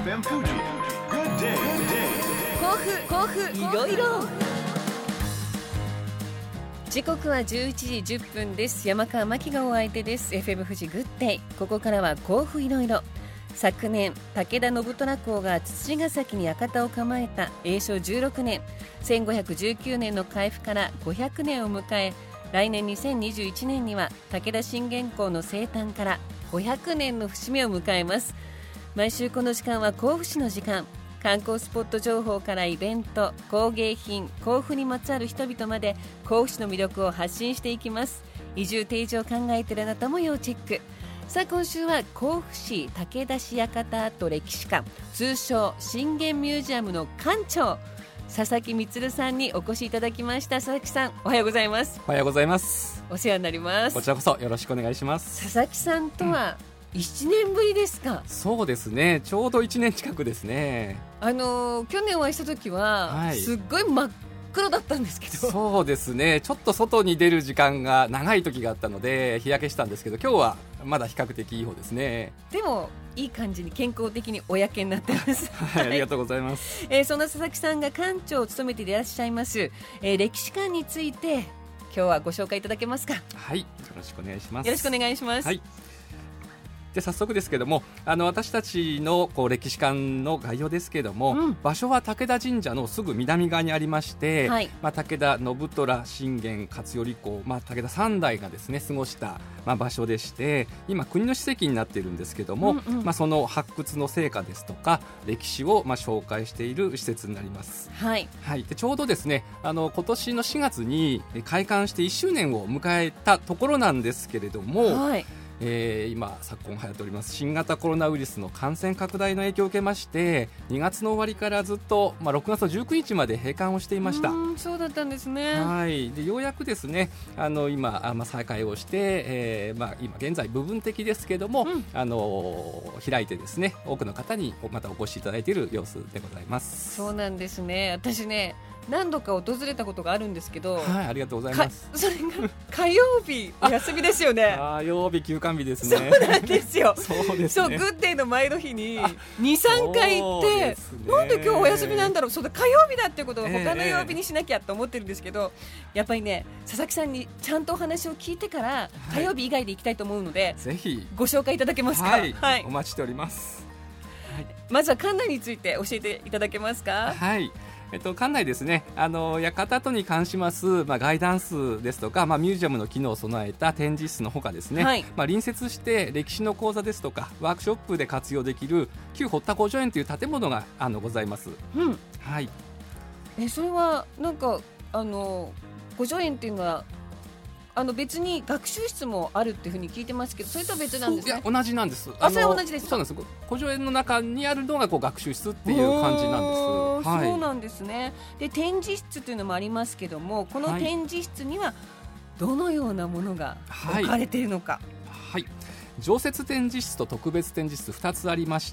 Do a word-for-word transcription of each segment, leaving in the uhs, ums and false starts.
エフエム Fuji Good Day 甲府甲府いろいろ時刻はじゅういちじじゅっぷんです。山川真希がお相手です。 エフエム 富士グッデイ。ここからは甲府いろいろ。昨年武田信虎公が土ヶ崎に館を構えた永正じゅうろくねん、せんごひゃくじゅうきゅうねんの開府からごひゃくねんを迎え、来年にせんにじゅういちねんには武田信玄公の生誕からごひゃくねんの節目を迎えます。毎週この時間は甲府市の時間、観光スポット情報からイベント、工芸品、甲府にまつわる人々まで甲府市の魅力を発信していきます。移住定住を考えているあなたも要チェック。さあ今週は甲府市武田市館跡歴史館、通称信玄ミュージアムの館長佐々木充さんにお越しいただきました。佐々木さん、おはようございます。 おはようございます。 お世話になります。 こちらこそよろしくお願いします。 佐々木さんとはいちねんぶりですか？ うん、そうですね、ちょうどいちねん近くですね。 あのー、去年お会いした時は、はい、すっごい真っ黒だったんですけど。 そうですね、ちょっと外に出る時間が長い時があったので日焼けしたんですけど、今日はまだ比較的いい方ですね。 でもいい感じに健康的にお焼けになってます、 はい、ありがとうございます。 えー、そんな佐々木さんが館長を務めていらっしゃいます、えー、歴史館について今日はご紹介いただけますか？ はい、よろしくお願いします。 よろしくお願いします。 はい、で早速ですけども、あの私たちのこう歴史館の概要ですけども、うん、場所は武田神社のすぐ南側にありまして、はい、まあ、武田信虎、信玄、勝頼公、まあ、武田三代がですね過ごした、まあ、場所でして、今国の史跡になっているんですけども、うんうん、まあ、その発掘の成果ですとか歴史をまあ紹介している施設になります。 はい、 はい、でちょうどですね、あの今年のしがつに開館していっしゅうねんを迎えたところなんですけれども、はい、えー、今昨今流行っております新型コロナウイルスの感染拡大の影響を受けまして、にがつの終わりからずっと、まあ、ろくがつのじゅうくにちまで閉館をしていました。 うん、そうだったんですね。 はい、でようやくですね、あの今、まあ、再開をして、えーまあ、今現在部分的ですけども、うん、あの開いてですね、多くの方にまたお越しいただいている様子でございます。 そうなんですね。私ね、何度か訪れたことがあるんですけど、 はい、ありがとうございます。 それが火曜日お休みですよね。 火曜日休館日ですね。 そうなんですよ。 そうですね。 そう、グッデイの前の日にに、さんかい行って、ね、なんで今日お休みなんだろう、そうだ火曜日だっていうことを他の曜日にしなきゃと思ってるんですけど、えー、やっぱりね、佐々木さんにちゃんとお話を聞いてから、はい、火曜日以外で行きたいと思うので、 ぜひご紹介いただけますか？ はい、 はい、 お待ちしております。 はい、まずは館内について教えていただけますか？ はい、えっと、館内ですね、あの館跡に関します、まあ、ガイダンスですとか、まあ、ミュージアムの機能を備えた展示室のほかですね、はい、まあ、隣接して歴史の講座ですとかワークショップで活用できる旧堀田古城園という建物があのございます。 うん、 はい、 えそれはなんかあの古城園っていうのはあの別に学習室もあるっていうふうに聞いてますけど、それとは別なんですね。 いや、同じなんです。 あ、それは同じですか？ そうなんです。古城園の中にあるのがこう学習室っていう感じなんです。 はい、そうなんですね。で展示室というのもありますけども、この展示室にはどのようなものが置かれているのか。 はい、はい、常設展示室と特別展示室ふたつありまして、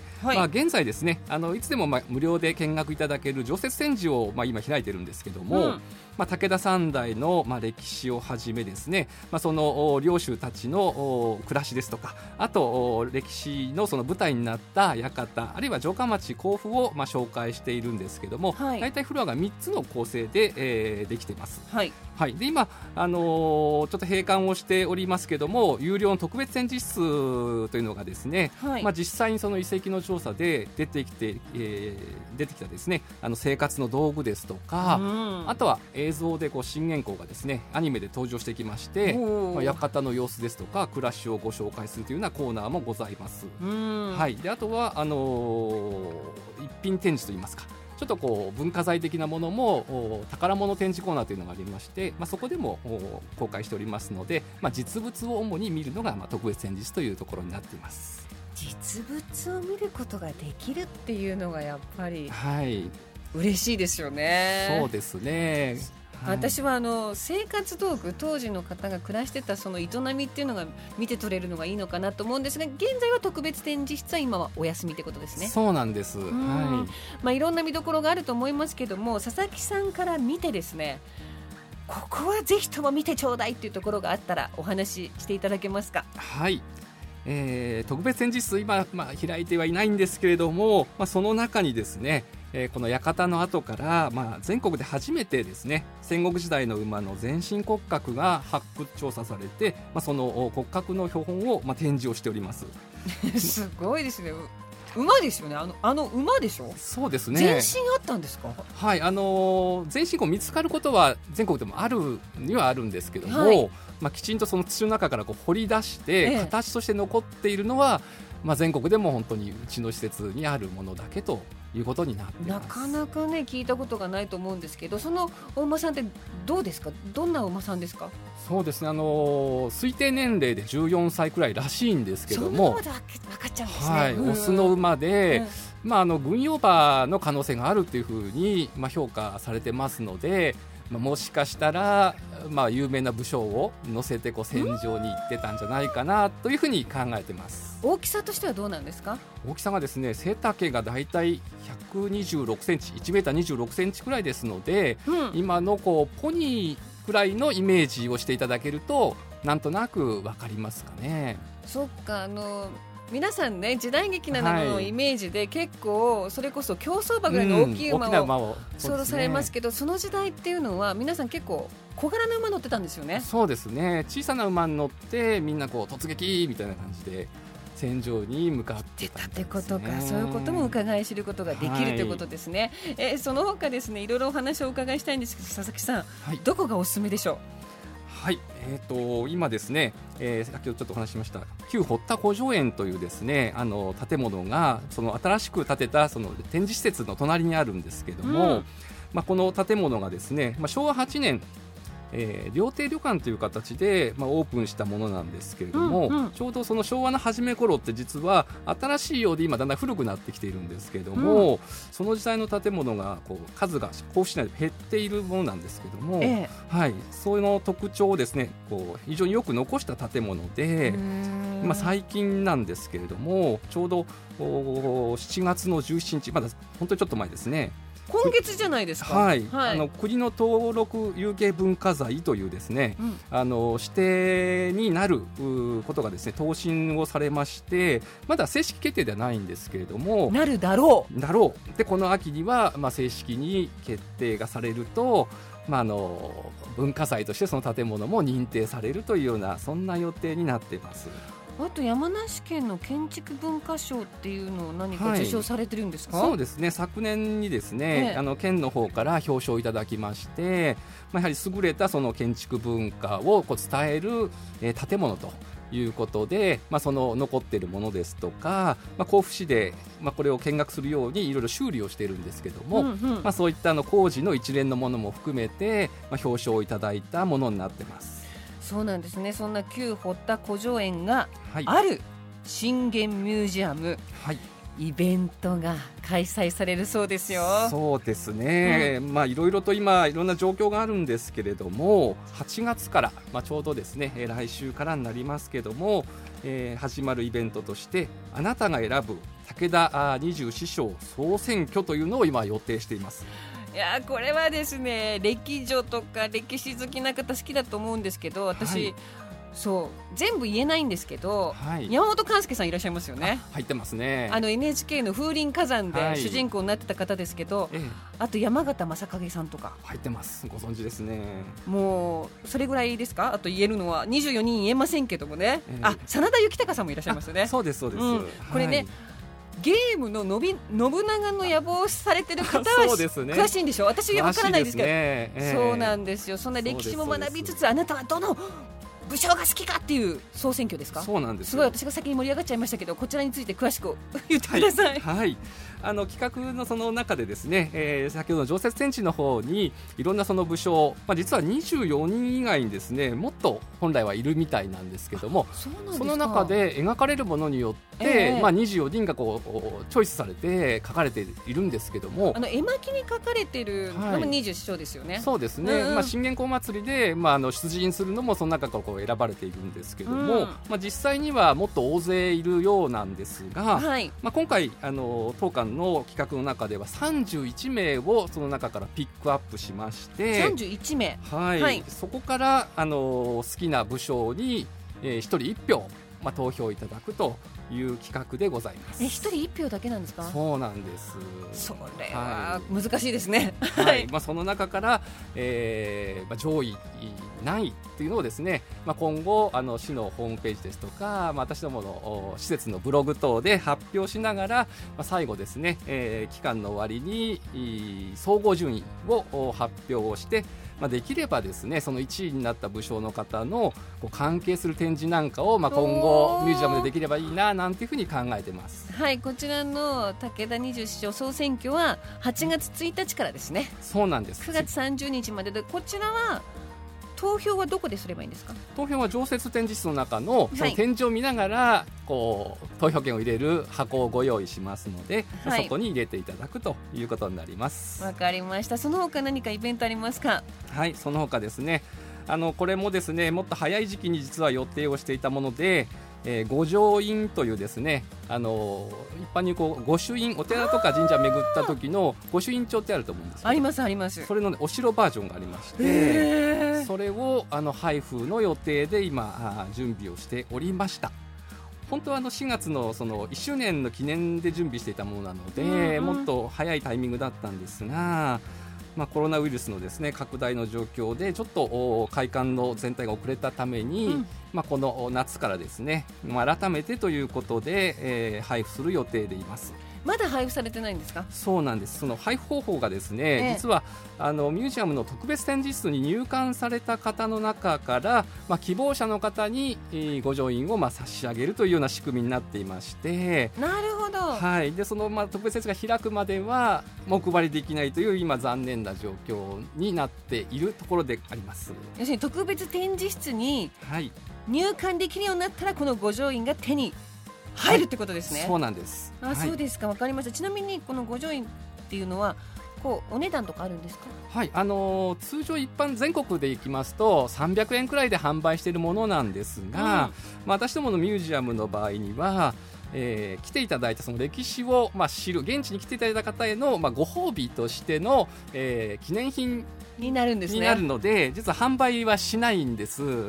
はい、まあ、現在ですね、あのいつでもまあ無料で見学いただける常設展示をまあ今開いてるんですけども、うん、まあ、武田三代のまあ歴史をはじめですね、まあ、その領主たちの暮らしですとか、あと歴史のその舞台になった館、あるいは城下町甲府をまあ紹介しているんですけども、はい、大体フロアがみっつの構成で、えー、できています。はい、はい、で今、あのー、ちょっと閉館をしておりますけども、有料の特別展示室というのがですね、はい、まあ、実際にその遺跡の調査で出てきて、えー、出てきたですね、あの生活の道具ですとか、うん、あとは映像でこう信玄公がですねアニメで登場してきまして、まあ、館の様子ですとか暮らしをご紹介するというようなコーナーもございます。うん、はい、であとはあのー、一品展示といいますか、ちょっとこう文化財的なものも宝物展示コーナーというのがありまして、まあ、そこでも公開しておりますので、まあ、実物を主に見るのがまあ特別展示室というところになっています。 実物を見ることができるっていうのがやっぱり、 はい、 嬉しいですよね。 そうですね。 はい、私はあの生活道具、当時の方が暮らしてたその営みっていうのが見て取れるのがいいのかなと思うんですが、現在は特別展示室は今はお休みってことですね。 そうなんです。はい、 まあ、いろんな見どころがあると思いますけども、佐々木さんから見てですね、ここはぜひとも見てちょうだいっていうところがあったらお話ししていただけますか？ はい、 えー、特別展示室今、まあ、開いてはいないんですけれども、まあ、その中にですね、えー、この館の跡から、まあ、全国で初めてですね戦国時代の馬の全身骨格が発掘調査されて、まあ、その骨格の標本を、まあ、展示をしておりますすごいですね。馬ですよね。あの、あの馬でしょ。 そうですね。 全身あったんですか。 はい、あのー、全身こう見つかることは全国でもあるにはあるんですけども、 はい、 まあ、きちんとその土の中からこう掘り出して、 ええ、 形として残っているのは、まあ、全国でも本当にうちの施設にあるものだけということになっています。 なかなかね聞いたことがないと思うんですけど、そのお馬さんってどうですか。どんなお馬さんですか。 そうですね、あのー、推定年齢でじゅうよんさいくらいらしいんですけども、 そんなまで分かっちゃうんですね。 はい、オスの馬で、 うん、 まあ、あの軍用馬の可能性があるというふうに、まあ、評価されてますので、まあ、もしかしたら、まあ、有名な武将を乗せてこう戦場に行ってたんじゃないかなというふうに考えてます。 大きさとしてはどうなんですか。 大きさがですね、背丈がだいたいひゃくにじゅうろくセンチ、いちメーターにじゅうろくセンチくらいですので、うん、今のこうポニーくらいのイメージをしていただけるとなんとなく分かりますかね。 そっか、あの皆さんね時代劇などのイメージで結構それこそ競走馬ぐらいの大きい馬を想像されますけど、その時代っていうのは皆さん結構小柄な馬乗ってたんですよね。 そうですね、小さな馬に乗ってみんなこう突撃みたいな感じで戦場に向かってたんですね。 ってことか、そういうことも伺い知ることができる、はい、ということですね。えー、その他ですねいろいろお話をお伺いしたいんですけど、佐々木さん、はい、どこがおすすめでしょう。 はい、えー、と今ですね、えー、先ほどちょっとお話ししました旧堀田古城園というですねあの建物がその新しく建てたその展示施設の隣にあるんですけども、うん、まあ、この建物がですね、まあ、しょうわはちねんえー、料亭旅館という形で、まあ、オープンしたものなんですけれども、うんうん、ちょうどその昭和の初め頃って実は新しいようで今だんだん古くなってきているんですけれども、うん、その時代の建物がこう数が甲府市内で減っているものなんですけども、ええ、はい、その特徴をですねこう非常によく残した建物で、まあ、最近なんですけれどもちょうどしちがつのじゅうしちにち、まだ本当にちょっと前ですね、 今月じゃないですか。 はい、はい、あの国の登録有形文化財というですね、うん、あの指定になることがですね答申をされまして、まだ正式決定ではないんですけれどもなるだろうだろうでこの秋には、まあ、正式に決定がされると、まあ、あの文化財としてその建物も認定されるというようなそんな予定になっています。 あと山梨県の建築文化賞っていうのを何か受賞されてるんですか。 はい、そうですね、昨年にですね、ええ、あの県の方から表彰いただきまして、まあ、やはり優れたその建築文化をこう伝える、えー、建物ということで、まあ、その残っているものですとか、まあ、甲府市で、まあ、これを見学するようにいろいろ修理をしているんですけども、うんうん、まあ、そういったあの工事の一連のものも含めて、まあ、表彰をいただいたものになっています。 そうなんですね。そんな旧堀田古城園がある信玄ミュージアム、はい、イベントが開催されるそうですよ。 そうですね、うん、まあいろいろと今いろんな状況があるんですけれども、はちがつから、まあ、ちょうどですね来週からになりますけども、えー、始まるイベントとしてあなたが選ぶ武田二十四将総選挙というのを今予定しています。 いやこれはですね歴女とか歴史好きな方好きだと思うんですけど、私、はい、そう全部言えないんですけど、はい、山本勘介さんいらっしゃいますよね。 入ってますね。 あの エヌエイチケー の風林火山で主人公になってた方ですけど、はい、あと山形正景さんとか入ってます。ご存知ですね。 もうそれぐらいですか。あと言えるのはにじゅうよにん言えませんけどもね、えー、あ真田幸隆さんもいらっしゃいますよね。 そうですそうです、うん、 これね、はい、ゲームののび信長の野望をされてる方は、ね、詳しいんでしょ。私は分からないですけど、ねえー、そうなんですよ。そんな歴史も学びつつあなたはどの武将が好きかっていう総選挙ですか。 そうなんです。 すごい私が先に盛り上がっちゃいましたけど、こちらについて詳しく言ってください。 はい、はい、あの企画のその中でですね、えー、先ほどの常設展示の方にいろんなその武将、まあ、実はにじゅうよにん以外にですねもっと本来はいるみたいなんですけども、 そ, その中で描かれるものによって、えーまあ、にじゅうよにんがこうチョイスされて書かれているんですけども、 あの絵巻に書かれているのもにじゅう将ですよね。 はい、そうですね、うんうん、まあ、信玄公祭りで、まあ、あの出陣するのもその中からこう選ばれているんですけども、うん、まあ、実際にはもっと大勢いるようなんですが、はい、まあ、今回あの当館の企画の中ではさんじゅういちめいをその中からピックアップしまして、 さんじゅういちめい、 はいはい、そこからあの好きな武将に、えー、ひとりいっぴょうまあ、投票いただくという企画でございます。 えひとりいっぴょうだけなんですか？ そうなんです。 それは難しいですね。 はいまあ、その中から、えーまあ、上位何位というのをですね、まあ、今後あの市のホームページですとか、まあ、私どもの施設のブログ等で発表しながら、まあ、最後ですね、えー、期間の終わりに総合順位を発表をして、まあ、できればですねそのいちいになった武将の方のこう関係する展示なんかを、まあ、今後ミュージアムでできればいいななんていうふうに考えてます。 はい、こちらの武田二十四将総選挙ははちがつついたちからですね。 そうなんです。 くがつさんじゅうにちまでで、こちらは投票はどこですればいいんですか？ 投票は常設展示室の中のその展示を見ながらこう投票券を入れる箱をご用意しますので、はい、そこに入れていただくということになります。 わかりました。その他何かイベントありますか？ はい、その他ですね、あのこれもですねもっと早い時期に実は予定をしていたもので、えー、御城印というですね、あのー、一般にこう御朱印、お寺とか神社巡った時の御朱印帳ってあると思うんですけど、 ありますあります。 それの、ね、お城バージョンがありまして、それをあの配布の予定で今準備をしておりました。本当はあのしがつ の, そのいっしゅうねんの記念で準備していたものなので、うんうん、もっと早いタイミングだったんですが、まあ、コロナウイルスのですね拡大の状況でちょっと開館の全体が遅れたために、うんまあ、この夏からですね、まあ、改めてということで、えー、配布する予定でいます。 まだ配布されてないんですか？そうなんです。 その配布方法がですね、ええ、実はあのミュージアムの特別展示室に入館された方の中から、まあ、希望者の方に、えー、御城印をまあ差し上げるというような仕組みになっていまして、 なるほど、 はい、でその、まあ、特別展示が開くまではお配りできないという今残念な状況になっているところであります。 要するに特別展示室に入館できるようになったらこの御城印が手に入るってことですね。 はい、そうなんです。 あ、はい、そうですか、わかりました。ちなみにこの御城印っていうのはこうお値段とかあるんですか？ はい、あのー、通常一般全国でいきますとさんびゃくえんくらいで販売しているものなんですが、うんまあ、私どものミュージアムの場合には、えー、来ていただいたその歴史を、まあ、知る現地に来ていただいた方への、まあ、ご褒美としての、えー、記念品になるんですね。 になるので実は販売はしないんです。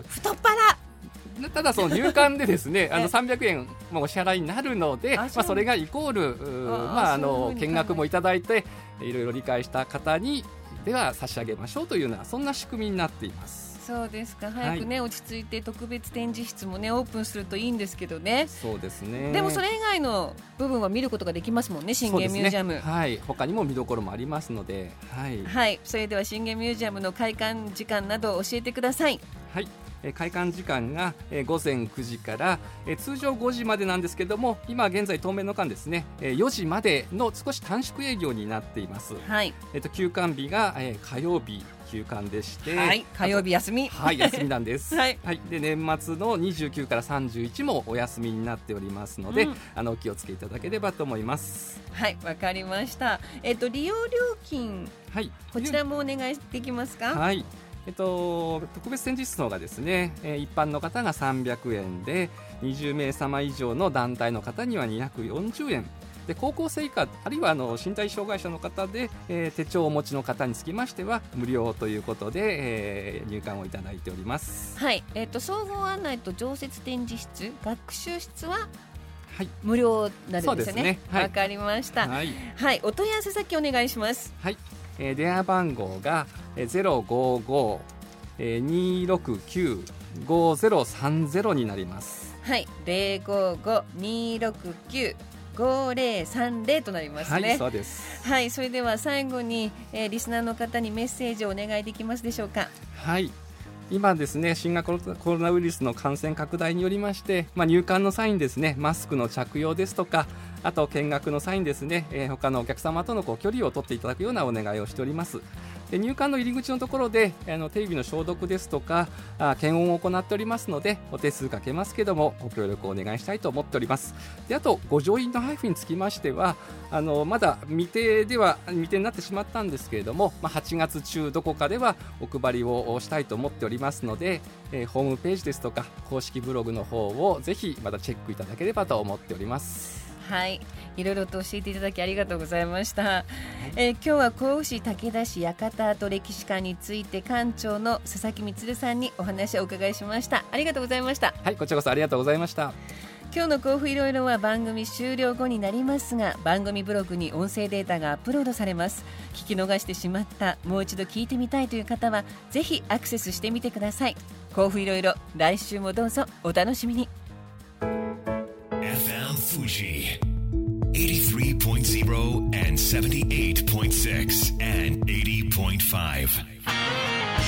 太っ腹。 ただその入館でですねあのさんびゃくえんお支払いになるので、あ、まあ、それがイコールまあ、あの見学もいただいていろいろ理解した方にでは差し上げましょうというようなそんな仕組みになっています。 そうですか。早くね、はい、落ち着いて特別展示室もねオープンするといいんですけどね。 そうですね。 でもそれ以外の部分は見ることができますもんね、信玄ミュージアム。 ね、はい、他にも見どころもありますので、はい、 はい、それでは信玄ミュージアムの開館時間などを教えてください。 はい、開館時間がごぜんくじから通常ごじまでなんですけども、今現在当面の間ですねよじまでの少し短縮営業になっています。 はい、 えっと、休館日が火曜日休館でして、 はい、火曜日休み、 はい、休みなんです、 はいはい、で年末のにじゅうくからさんじゅういちもお休みになっておりますので、うん、あのお気をつけいただければと思います。 はい、わかりました。えっと、利用料金、はい、こちらもお願いできますか？ はい、えっと、特別展示室の方がですね、えー、一般の方がさんびゃくえんでにじゅうめいさま以上の団体の方にはにひゃくよんじゅうえんで、高校生以下あるいはあの身体障害者の方で、えー、手帳をお持ちの方につきましては無料ということで、えー、入館をいただいております。 はい、えー、と総合案内と常設展示室、学習室ははい、無料になるんですよね。わ、はい、かりました。はい、はい、お問い合わせ先お願いします。 はい、えー、電話番号が ゼロごご にーろくきゅう ごゼロさんゼロ になります。 はい、ゼロごご にーろくきゅう ごゼロさんゼロとなりますね。 はい、そうです。 はい、それでは最後に、えー、リスナーの方にメッセージをお願いできますでしょうか？ はい、今ですね新型コロナウイルスの感染拡大によりまして、まあ、入館の際にですねマスクの着用ですとか、あと見学の際にですね、えー、他のお客様とのこう距離を取っていただくようなお願いをしております。で入館の入り口のところであの手指の消毒ですとかあ検温を行っておりますので、お手数かけますけどもご協力をお願いしたいと思っております。であと御城印の配布につきましてはあのまだ未定では未定になってしまったんですけれども、まあ、はちがつ中どこかではお配りをしたいと思っておりますので、えー、ホームページですとか公式ブログの方をぜひまたチェックいただければと思っております。 はい、いろいろと教えていただきありがとうございました、えー、今日は甲府市武田市館跡歴史館について館長の佐々木充さんにお話をお伺いしました。ありがとうございました。 はい、こちらこそありがとうございました。 今日の甲府いろいろは番組終了後になりますが、番組ブログに音声データがアップロードされます。聞き逃してしまった、もう一度聞いてみたいという方はぜひアクセスしてみてください。甲府いろいろ、来週もどうぞお楽しみに。 エフエム Fuji eighty-three point zero and seventy-eight point six and eighty point five